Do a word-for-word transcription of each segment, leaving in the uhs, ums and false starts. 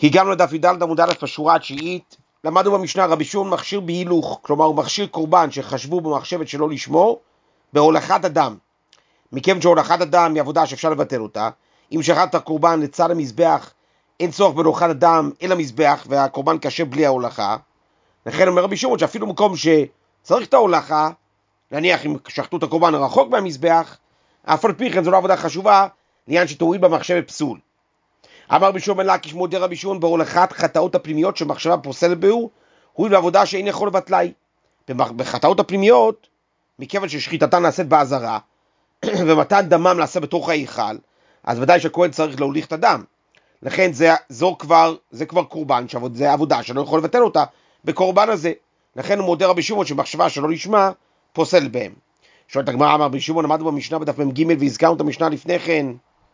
הגענו לדף י"ד עמוד א' בשורה התשיעית. למדנו במשנה רבי שמעון מכשיר בהילוך, כלומר הוא מכשיר קורבן שחשבו במחשבת שלא לשמור בהולכת הדם. מכיוון שהולכת הדם היא עבודה שאפשר לבטל אותה, אם שחט את הקורבן לצד המזבח אין צורך בהולכת הדם אל המזבח והקורבן קשה בלי ההולכה. לכן אומר רבי שמעון שאפילו מקום שצריך את ההולכה, נניח אם שחטו את הקורבן רחוק מהמזבח, אף על פי כן זו לא עבודה חשובה לעניין שתוריד במחשבת פסול. אמר רבי שמעון בן לקיש מודה רבי שמעון בהולכת חטאות הפנימיות שמחשבה פוסלת בהו, הוא בעבודה שאין יכול לבטלה. בחטאות הפנימיות, מכיוון ששחיטתה נעשית באזהרה ומתן דמם נעשה בתוך ההיכל, אז ודאי שהכהן צריך להוליך את הדם. לכן זה, זו כבר, זה כבר קורבן, זה עבודה שלא יכול לבטל אותה בקורבן הזה. לכן הוא מודה רבי שמעון שמחשבה שלא לשמה פוסל בהם. שואלת הגמרא, אמר רבי שמעון, למדנו במשנה בדף מ"ג והזכרנו את המשנה לפני כן,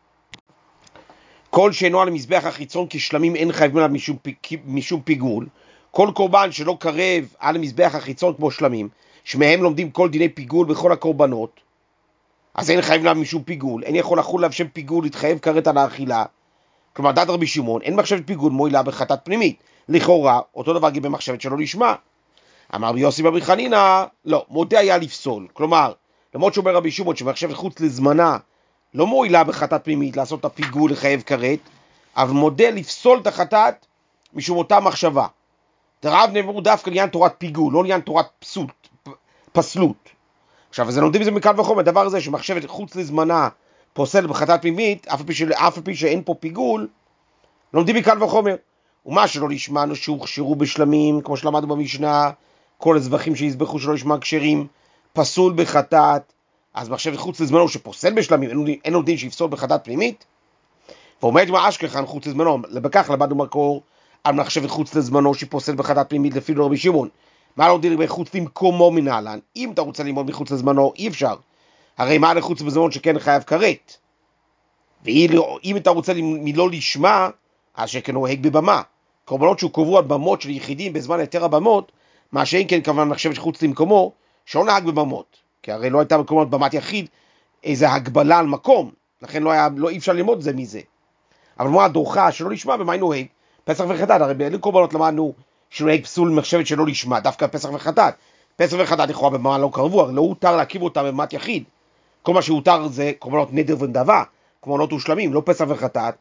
כל שאינו על המזבח החיצון כשלמים אין חייבים עליו משום, משום פיגול. כל קורבן שלא קרב על המזבח החיצון כמו שלמים, שמהם לומדים כל דיני פיגול בכל הקורבנות, אז אין חייבים עליו משום פיגול, אין יכול לחול עליו שם פיגול להתחייב כרת על האכילה. כלומר דעת רבי שמעון, אין מחשבת פיגול מועילה בחטאת פנימית. לכאורה אותו דבר גם במחשבת שלא לשמה. אמר רבי יוסי ברבי חנינא, לא, מודה היה לפסול. כלומר, למרות שאומר רבי שמעון שמחשבת חוץ לזמנה לא מועילה בחטאת פנימית לעשות את הפיגול לחייב כרת, אבל מודה לפסול את החטאת משום אותה מחשבה. דרב נאמרו דווקא לעניין תורת פיגול, לא לעניין תורת פסות, פסלות. עכשיו, אז לומדים מזה מקל וחומר, הדבר הזה שמחשבת חוץ לזמנה פוסל בחטאת פנימית, אף על פי, של, אף על פי שאין פה פיגול, לומדים מקל וחומר. ומה שלא לשמענו שהוכשרו בשלמים, כמו שלמדנו במשנה, כל הזבחים שיזבחו שלא לשמה כשרים, פסול בחטאת, אז מחשבת חוץ לזמנו שפוסל בשלמים, אין לומדים שיפסול בחטאת פנימית. ואומרת מה אשכחן חוץ לזמנו, בכך למדנו מקור על מחשבת חוץ לזמנו שפוסל בחטאת פנימית לפי רבי שמעון. מה לומדים בחוץ למקומו מנהלן? אם אתה רוצה ללמוד מחוץ לזמנו, אי אפשר. הרי מה לחוץ לזמנו שכן חייב כרת? ואם אתה רוצה מלא לשמה, אז שכן נוהג בבמה. קורבנות שהוא קובעו על במות של יחידים בזמן יותר הבמות, מה שאין כן כמובן מחשבת חוץ למקומו, שלא נהג בבמות. כי הרי לא הייתה מקומות במת יחיד איזו הגבלה על מקום, לכן לא היה, לא אי אפשר ללמוד זה מזה. אבל מה הדורכה שלא לשמה במה היא נוהג? פסח וחטאת, הרי באילו קורבנות למדנו שנוהג פסול מחשבת שלא לשמה, דווקא פסח וחטאת. פסח וחטאת לכאורה במה לא קרבו, הרי לא הותר להקיב אותם במת יחיד. כל מה שהותר זה קורבנות נדר ונדבה, קורבנות ושלמים, לא פסח וחטאת.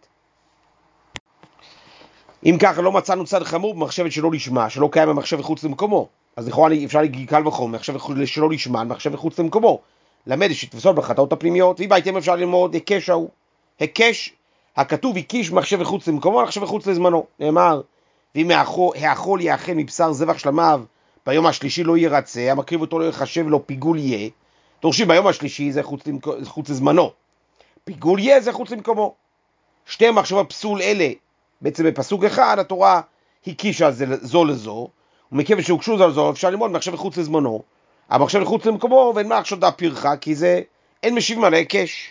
אם ככה לא מצאנו צד חמור במחשבת שלא לשמה, שלא קיים במחשבת חוץ למקומו. אז לכאורה אפשר להגיד קל וחומר, מחשבת שלא לשמה, מחשבת חוץ למקומו. למד שתפסול בחטאות הפנימיות, ואם בהתאם אפשר ללמוד היקש ההוא. היקש, הכתוב הקיש מחשבת חוץ למקומו, מחשבת חוץ לזמנו. נאמר, ואם האכול יאכל מבשר זבח שלמיו, ביום השלישי לא ירצה, המקריב אותו לא יחשב לו פיגול יהיה. דורשים ביום השלישי זה חוץ, למק... חוץ לזמנו. פיגול יהיה זה חוץ למקומו. שתי מחשבות פסול אלה, בעצם בפסוק אחד, התורה הקישה זו לזו, ומכיוון שהוקשו זו לזו, אפשר ללמוד מחשבת חוץ לזמנו, אבל מחשבת חוץ למקומו, ואין מה לחשוב דה פרחה, כי זה אין משיב מה להיקש.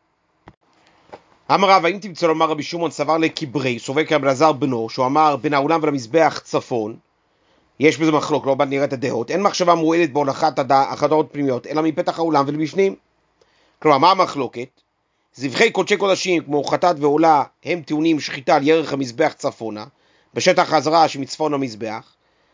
אמר רב, האם תמצא לומר רבי שמעון סבר לקברי, סובר כרבי אלעזר בנו, שהוא אמר בין האולם ולמזבח צפון, יש בזה מחלוק, לא בד נראה את הדעות, אין מחשבה מועלת בהולכת החטאות פנימיות, אלא מפתח האולם ולבשנים. כלומר, מה המחלוקת? זבחי קודשי קודשים, כמו חטאת ועולה, הם טעונים שחיטה על ירך המזבח צפונה, בשטח האזהרה שמצפון המזבח.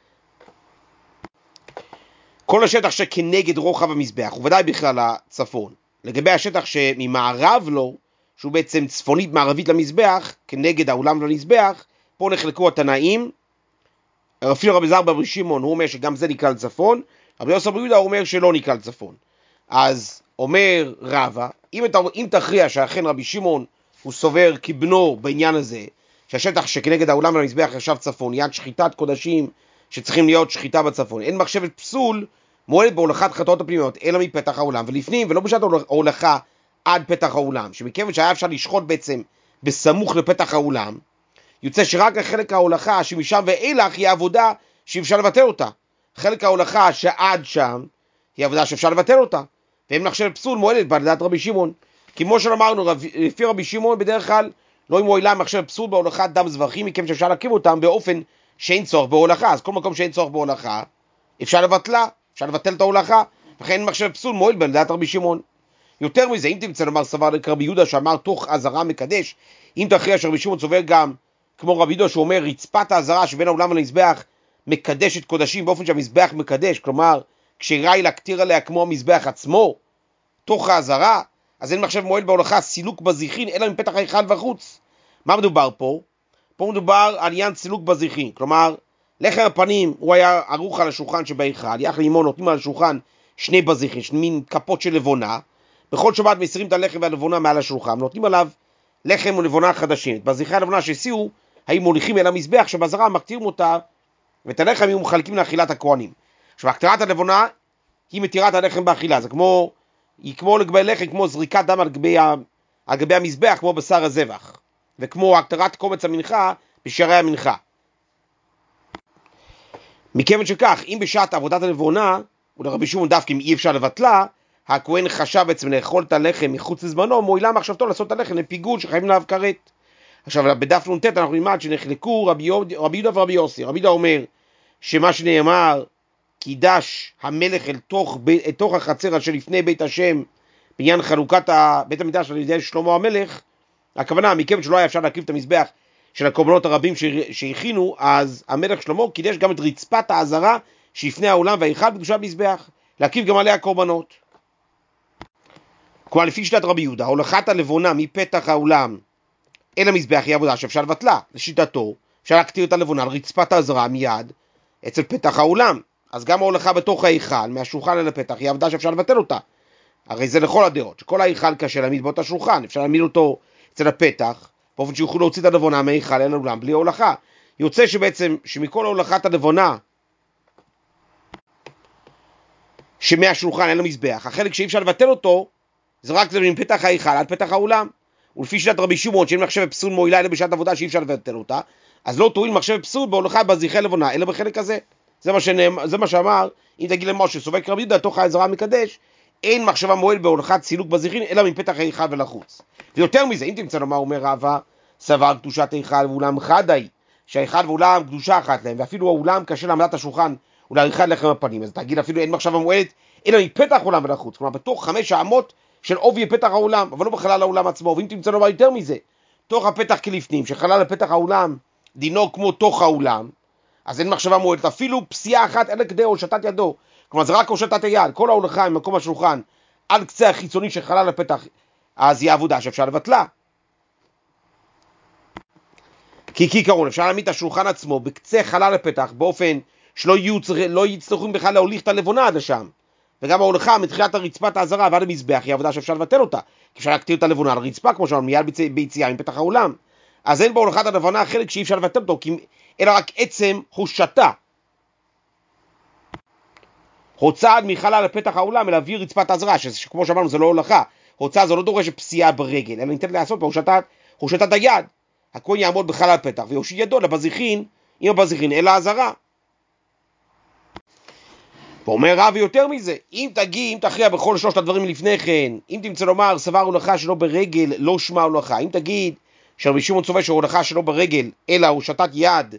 כל השטח שכנגד רוחב המזבח, ובוודאי בכלל הצפון. לגבי השטח שממערב לו, שהוא בעצם צפונית מערבית למזבח, כנגד האולם למזבח, פה נחלקו התנאים. אפילו רבי אלעזר ברבי שמעון, הוא אומר שגם זה נקרא לצפון, רבי יוסי ברבי יהודה הוא אומר שלא נקרא לצפון. אז אומר רבא, אם, אם תכריע שאכן רבי שמעון הוא סובר כבנו בעניין הזה, שהשטח שכנגד האולם ולמזבח ישב צפון, יד שחיטת קודשים שצריכים להיות שחיטה בצפון, אין מחשבת פסול מועלת בהולכת חטאות הפנימיות, אלא מפתח האולם ולפנים, ולא בשעת ההולכה עד פתח האולם, שמכיוון שהיה אפשר לשחוט בעצם בסמוך לפתח האולם, יוצא שרק החלק ההולכה שמשם ואילך היא עבודה שאפשר לבטל אותה. חלק ההולכה שעד שם היא עבודה שאפשר לבטל אותה. והם נחשב פסול מועלת בדעת רבי שמעון. כמו שאמרנו, לפי רבי שמעון בדרך כלל לא מועילה מחשב פסול בהולכת דם זבחים, מכיוון שאפשר להקים אותם באופן שאין צורך בהולכה. אז כל מקום שאין צורך בהולכה, אפשר לבטלה, אפשר לבטל את ההולכה, וכן מחשב פסול מועיל בדעת רבי שמעון. יותר מזה, אם תמצא לומר סבר רבי יהודה שאמר תוך אזהרה מקדש, אם תכריע שרבי שמעון סובר גם כמו רבי יהודה שאומר, רצפת האזהרה שבין האולם למזבח מקדשת קודשים באופן שהמזבח מקדש, כלומר, כשראי להקטיר עליה כמו המזבח עצמו, תוך האזהרה, אז אין מחשב מועד בהולכה סילוק בזיכין, אלא מפתח ההיכל בחוץ. מה מדובר פה? פה מדובר על עניין סילוק בזיכין, כלומר, לחם הפנים הוא היה ערוך על השולחן שבהיכל, יחד עמו נותנים על השולחן שני בזיכין, שני מין כפות של לבונה, בכל שבת מסירים את הלחם והלבונה מעל השולחן, נותנים עליו לחם ולבונה חדשים. את בזיכי הלבונה שהסיעו, היו מוליכים אל המזבח שבזרה מקטירים אותה, ואת הלחם היו מחלקים לאכילת הכהנים. עכשיו, הקטרת הלבונה היא מתירת הלחם באכילה, זה כמו, היא כמו לגבי לחם, כמו זריקת דם על גבי, על גבי המזבח, כמו בשר הזבח, וכמו הקטרת קומץ המנחה בשערי המנחה. מכיוון שכך, אם בשעת עבודת הלבונה, ולרבי שמעון דווקא אם אי אפשר לבטלה, הכהן חשב בעצם לאכול את הלחם מחוץ לזמנו, מועילה מחשבתו לעשות את הלחם לפיגול שחייבים עליו כרת. עכשיו, בדף נ"ט אנחנו נלמד שנחלקו רבי יהודה ורבי יוסי. רבי יהודה אומר שמה שנאמר, קידש המלך אל תוך, אל תוך החצר אשר לפני בית השם, בעניין חלוקת בית המקדש על ידי שלמה המלך, הכוונה, מכיוון שלא היה אפשר להקריב את המזבח של הקורבנות הרבים שהכינו, אז המלך שלמה קידש גם את רצפת האזהרה שלפני העולם וההיכל בקדושת המזבח, להקריב גם עליה קורבנות. כלומר, לפי שיטת רבי יהודה, הולכת הלבונה מפתח האולם אל המזבח היא עבודה שאפשר לבטלה. לשיטתו, אפשר להקטיר את הלבונה על רצפת האזהרה מיד אצל פתח האולם. אז גם ההולכה בתוך ההיכל, מהשולחן אל הפתח, היא עבודה שאפשר לבטל אותה. הרי זה לכל הדעות, שכל ההיכל קשה להעמיד באותה שולחן, אפשר להעמיד אותו אצל הפתח, באופן שיוכלו להוציא את הלבונה מההיכל אל האולם בלי ההולכה. יוצא שבעצם, שמכל ההולכת הלבונה, שמהשולחן אל המזבח, החלק שאי אפשר לבטל אותו, זה רק זה מפתח ההיכל עד פתח האולם. ולפי שיטת רבי שמעון, שאין מחשב פסול מועילה אלא בשעת עבודה שאי אפשר לבטל אותה, אז לא תועיל מחשב פסול בהולכה בזיכי לבונה, אלא בחלק הזה. זה מה, שנאמר, זה מה שאמר, אם תגיד למשה, סובק רבי יהודה, תוך האזהרה מקדש, אין מחשבה מועיל בהולכת סילוק בזיכין, אלא מפתח ההיכל ולחוץ. ויותר מזה, אם תמצא לו מה אומר רבא, סבר קדושת ההיכל ואולם חד היא, שההיכל ואולם קדושה אחת להם, ואפילו האולם קשה לעמדת השולחן ולעריכת לחם הפנים, אז תגיד אפילו אין מחשבה מועילת, אלא מפתח העולם ולחוץ, כלומר בתוך חמש האמות של עובי פתח האולם, אבל לא בחלל האולם עצמו. ואם תמצא לו מה יותר מזה, תוך הפתח כלפנים, שחלל לפתח האולם דינו כמו תוך האולם, אז אין מחשבה מועילת, אפילו פסיעה אחת אלא כדי הושטת ידו, כלומר זה רק הושטת היד, כל ההולכה ממקום השולחן על קצה החיצוני שחלל לפתח, אז היא עבודה שאפשר לבטלה. כי כעיקרון אפשר להעמיד את השולחן עצמו בקצה חלל לפתח, באופן שלא לא יצטרכו בכלל להוליך את הלבונה עד לשם, וגם ההולכה מתחילת הרצפת האזהרה ועד המזבח היא עבודה שאפשר לבטל אותה, כי אפשר להקטיר את הלבונה על הרצפה כמו שאמרנו מיד ביציאה מפתח האולם, אז אין בהולכת הלבונה חלק שאי אפשר לבטל אותו, אלא רק עצם הושטה, הוצאה מחלל לפתח האולם אל אוויר רצפת האזהרה, שכמו שאמרנו זה לא הולכה, הוצאה זו לא דורשת פסיעה ברגל, אלא ניתן לעשות בהושטת הושטת היד. הכהן יעמוד בחלל הפתח ויושיט ידו לבזיכין עם הבזיכין אל האזהרה. ואומר רב יותר מזה, אם תגיע, אם תכריע בכל שלושת הדברים לפני כן, אם תמצא לומר סבר הולכה שלא ברגל לא שמע הולכה, אם תגיד שרבי שמעון סובר שהולכה שלא ברגל אלא הושטת יד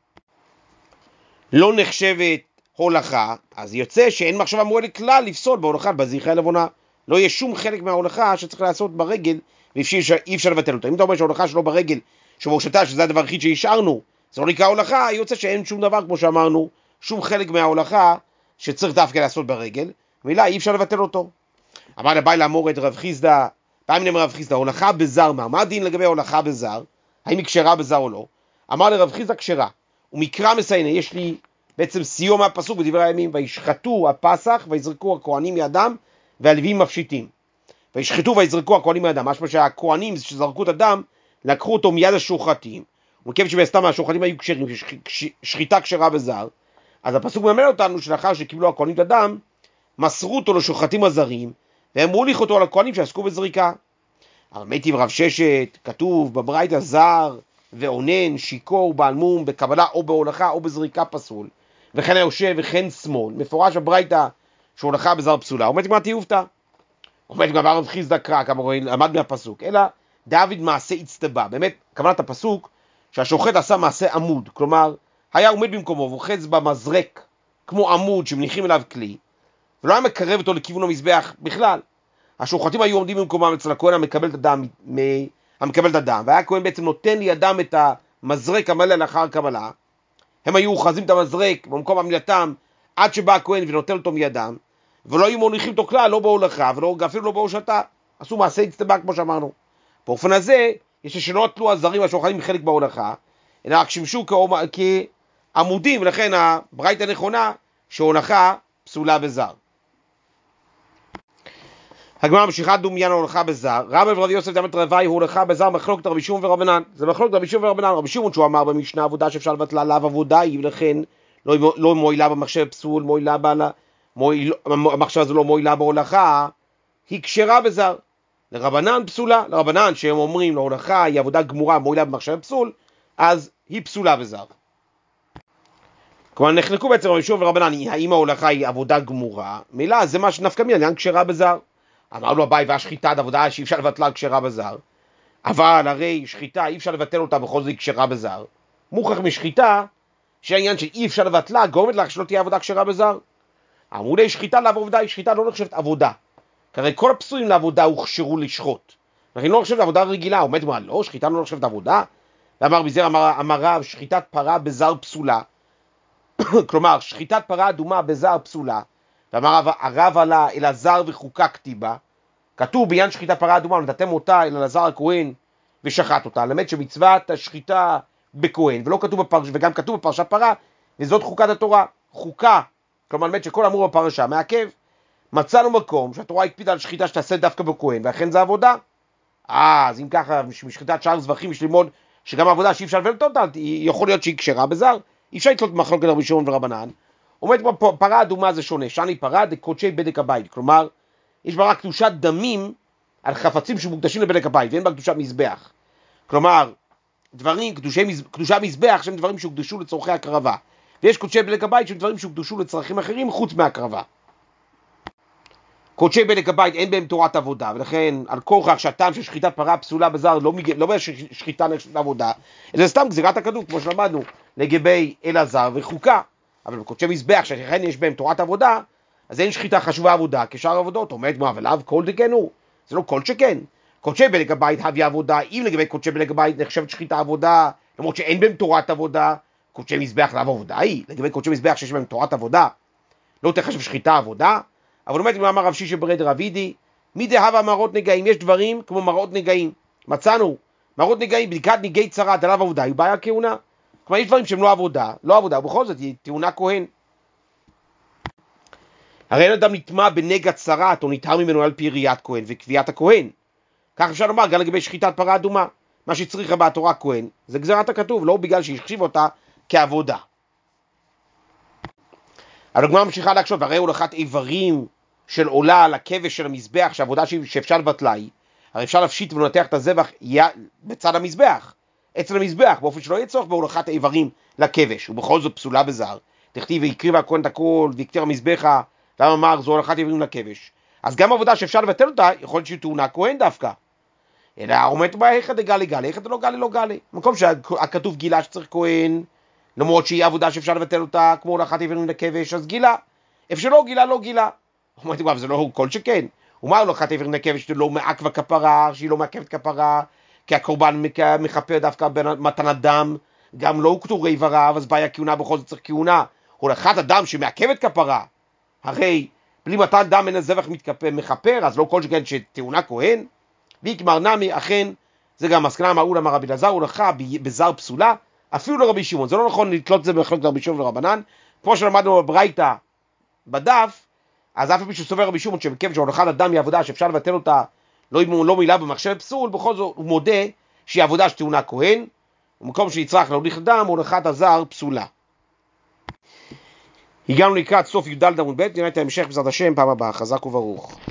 לא נחשבת הולכה, אז יוצא שאין מחשבה מועילת כלל לפסול בהולכה בזיכי הלבונה, לא יהיה שום חלק מההולכה שצריך לעשות ברגל ואי אפשר לבטל אותה. אם אתה אומר שההולכה שלא ברגל שבהושטה, שזה הדבר הכי שהשארנו, זה לא נקרא הולכה, יוצא שאין שום דבר כמו שאמרנו, שום חלק מההולכה שצריך דווקא לעשות ברגל, מילה אי אפשר לבטל אותו. אמר לבאי לאמור את רב חיסדא, פעמים נאמר רב חיסדא, הולכה בזר, מה? מה הדין לגבי הולכה בזר? האם היא כשרה בזר או לא? אמר לרב חיסדא כשרה, ומקרא מסיינה, יש לי בעצם סיום מהפסוק בדברי הימים, וישחטו הפסח ויזרקו הכהנים מידם והלוויים מפשיטים. וישחטו ויזרקו הכהנים מידם, משמע שהכהנים שזרקו את הדם, לקחו אותו מיד השוחטים, ומכיוון שבסתם השוחטים היו כשרים, שחיטה כשרה בזר, אז הפסוק מלמד אותנו שלאחר שקיבלו הכהנים את הדם, מסרו אותו לשוחטים הזרים, והם מוליכו אותו על הכהנים שעסקו בזריקה. אבל מיטיב רב ששת, כתוב בברייתא זר ואונן, שיקור, בעל מום, בקבלה או בהולכה או בזריקה פסול, וכן היושב וכן שמאל, מפורש בברייתא שהולכה בזר פסולה. עומד גמרא תיובתא, עומד גמרא רב חיסדא קרא, כמה רואים, למד מהפסוק, אלא דוד מעשה הצטבע. באמת, כוונת הפסוק, שהשוחט עשה מעשה עמוד, כלומר, היה עומד במקומו ואוחז במזרק, כמו עמוד שמניחים אליו כלי, ולא היה מקרב אותו לכיוון המזבח בכלל. השוחטים היו עומדים במקומם אצל הכהן המקבל את הדם, המקבל את הדם, והיה הכהן בעצם נותן לידם את מזרק המלא לאחר קבלה, הם היו אוחזים את המזרק במקום עמילתם עד שבא הכהן ונוטל אותו מידם, ולא היו מוליכים אותו כלל, לא בהולכה, ואפילו לא בהושטה. עשו מעשה הצטבה כמו שאמרנו. באופן הזה, יש שלא נטלו הזרים השולחנים מחלק בהולכה, אלא רק שימשו כעמודים, ולכן הברייתא נכונה שהולכה פסולה בזר. הגמרא ממשיכה דומיין ההולכה בזר. רבא ורבי יוסף דמת רבי הולכה בזר מחלוקת רבי שמעון ורבנן. זה מחלוקת רבי שמעון ורבנן. רבי שמעון שהוא אמר במשנה עבודה שאפשר לבטלה לאו עבודה היא, ולכן לא, לא מועילה במחשב פסול, מועילה בעלה, מועיל, המחשב הזו לא מועילה בהולכה, היא כשרה בזר. לרבנן פסולה, לרבנן שהם אומרים להולכה היא עבודה גמורה, מועילה במחשב פסול, אז היא פסולה בזר. כלומר נחלקו בעצם רבי שמעון ורבנן, האם ההולכה היא עבודה גמורה? מילה זה מה שנפקא מינה, לעניין כשרה בזר. אמר לו אביי, והשחיטה עבודה שאי אפשר לבטלה כשרה בזר, אבל הרי שחיטה אי אפשר לבטל אותה בכל זאת היא כשרה בזר. מוכח משחיטה שהעניין שאי אפשר לבטלה גורמת לך שלא תהיה עבודה כשרה בזר. אמרו לי שחיטה לעבודה היא שחיטה לא נחשבת עבודה, כי כל הפסולים לעבודה הוכשרו לשחוט, לכן לא נחשבת עבודה רגילה. הוא אומר לא, שחיטה לא נחשבת עבודה. ואמר בזר אמר, אמר רב שחיטת פרה בזר פסולה, כלומר שחיטת פרה אדומה בזר פסולה. ואמר הרב עלה אלעזר וחוקה כתיבה, כתוב בעניין שחיטת פרה אדומה נתתם אותה אל אלעזר הכהן ושחט אותה, למד שמצוות השחיטה בכהן, ולא כתוב בפרש, וגם כתוב בפרשת פרה, וזאת חוקת התורה. חוקה, כלומר למד שכל אמור בפרשה מעכב. מצאנו מקום שהתורה הקפידה על שחיטה שתעשה דווקא בכהן, ואכן זה עבודה. אה, אז אם ככה משחיטת שאר זבחים יש ללמוד שגם העבודה שאי אפשר לבטל אותה, יכול להיות שהיא כשרה בזר. אי אפשר לתלות במחלוקת רבי שמעון ורבנן. אומרת פרה אדומה זה שונה, שאני פרה דקודשי בדק הבית, כלומר יש בה רק קדושת דמים על חפצים שמוקדשים לבדק הבית, ואין בה קדושת מזבח. כלומר דברים, קדושי, קדושה מזבח שהם דברים שהוקדשו לצורכי הקרבה, ויש קודשי בדק הבית שהם דברים שהוקדשו לצרכים אחרים חוץ מהקרבה. קודשי בדק הבית אין בהם תורת עבודה, ולכן על כורך שהטעם של שחיטת פרה פסולה בזר לא אומר ששחיטה נחשבת עבודה, אלא סתם גזירת הכתוב כמו שלמדנו לגבי אלעזר וחוקה. אבל בקודשי מזבח שכן יש בהם תורת עבודה, אז אין שחיטה חשובה עבודה כשאר עבודות. אומרת מה, אבל אב כל דקן הוא, זה לא כל שכן. קודשי בדק הבית הביא עבודה, אם לגבי קודשי בדק הבית נחשבת שחיטה עבודה, למרות שאין בהם תורת עבודה, קודשי מזבח לאו עבודה היא, לגבי קודשי מזבח שיש בהם תורת עבודה, לא תחשב שחיטה עבודה. אבל אומרת מה אמר רב שישי ברד רבידי, מי דהבה מראות נגעים, יש דברים כמו מראות נגעים, מצאנו, מראות נגעים, בדיקת נגעי צרת עליו עבודה, היא בעיה כהונה. כלומר יש דברים שהם לא עבודה, לא עבודה, ובכל זאת היא טעונה כהן. הרי אין אדם נטמע בנגע צרת או נטהר ממנו על פי ראיית כהן וקביעת הכהן. כך אפשר לומר גם לגבי שחיטת פרה אדומה, מה שצריך בתורה כהן זה גזירת הכתוב, לא בגלל שהחשיב אותה כעבודה. הדוגמה ממשיכה להקשות, הרי הולכת איברים של עולה על הכבש של המזבח, שהעבודה שאפשר לבטלה היא, הרי אפשר להפשיט ולנתח את הזבח בצד המזבח, אצל המזבח, באופן שלא יהיה צורך בהולכת האיברים לכבש, ובכל זאת פסולה בזר. תכתיב והקריב הכהן את הכל, והקטיר המזבחה, למה אמר זו הולכת איברים לכבש. אז גם עבודה שאפשר לבטל אותה, יכול להיות שהיא טעונה כהן דווקא. אלא אומרת בה, איך אתה גלי גלי, איך אתה לא גלי לא גלי. במקום שהכתוב גילה שצריך כהן, למרות שהיא עבודה שאפשר לבטל אותה, כמו הולכת איברים לכבש, אז גילה. איפה שלא גילה, לא גילה. אומרת בה, זה לא כל שכן. הוא אמר הולכת איברים לכבש, שזה לא מעכבה כפרה, שהיא לא מעכבת כפרה, כי הקורבן מחפר דווקא במתנת דם, גם לא הוקטו איבריו, אז בעיה כהונה בכל זאת צריך כהונה. הולכת הדם שמעכבת כפרה, הרי בלי מתן דם אין הזבח מחפר, אז לא כל שכן שטעונה כהן. ויקמר נמי, אכן זה גם מסקנה מהול אמר רבי אלעזר, הולכה בזר פסולה, אפילו לרבי שמעון. זה לא נכון לתלות את זה במחלוקת רבי שמעון ורבנן, כמו שלמדנו בברייתא בדף, אז אף מישהו סובר רבי שמעון שבכיוון שהולכת הדם היא עבודה שאפשר לבטל אותה, לא, לא מילה במחשב פסול, בכל זאת הוא מודה שהיא עבודה שטעונה כהן, ומקום שיצרך להוליך דם, הולכת הזר פסולה. הגענו לקראת סוף י"ד עמוד ב', נראה את ההמשך בעזרת השם פעם הבאה. חזק וברוך.